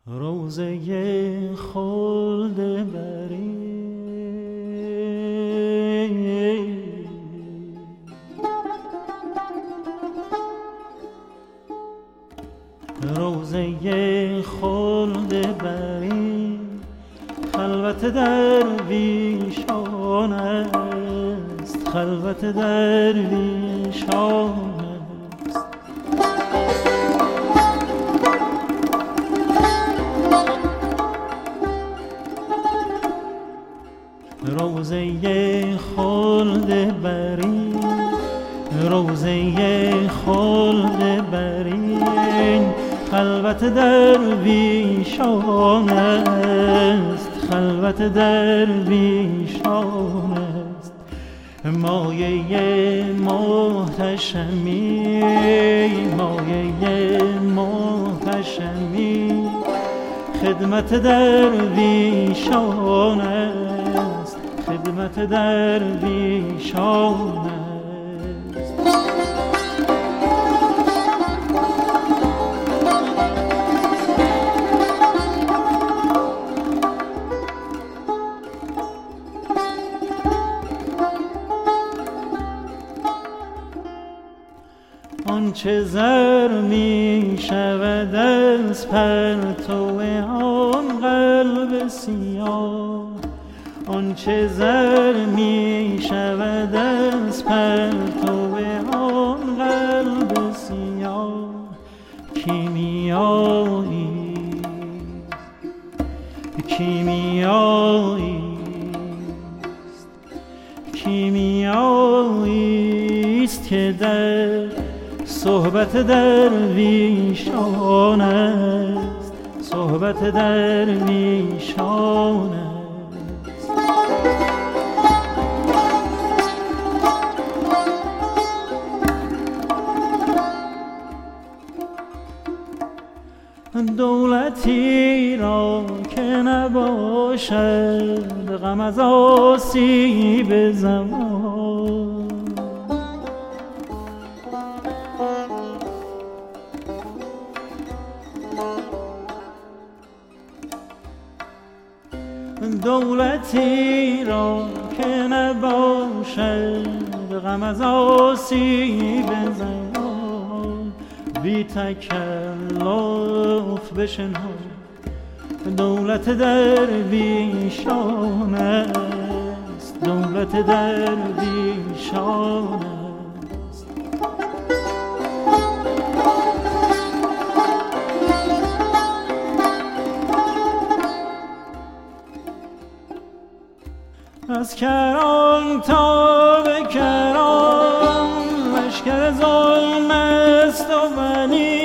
روزه خلد بری روزه خلد بری خلوت درویشان است، خلوت درویشان است. روزه خلد بری، روزه خلد بری خلوت درویشان است، خلوت درویشان است. مایه محتشمی، مایه محتشمی خدمت درویشان است، خدمت درویشان است. آنچه زر می شود از پرتو آن قلب سیاه، آنچه زر می شود از پرتو آن قلب سیاه کیمیایی، کیمیایی کیمیایی است که در صحبت درویشان است، صحبت درویشان است. دولتی را که نباشد غم از آسیب زمان، دولتی را که نباشد غم از آسیب زمان، بی تکلف بشنو دولت درویشان است، دولت درویشان است. از کران تا به کران لشکر ظلم است و بنی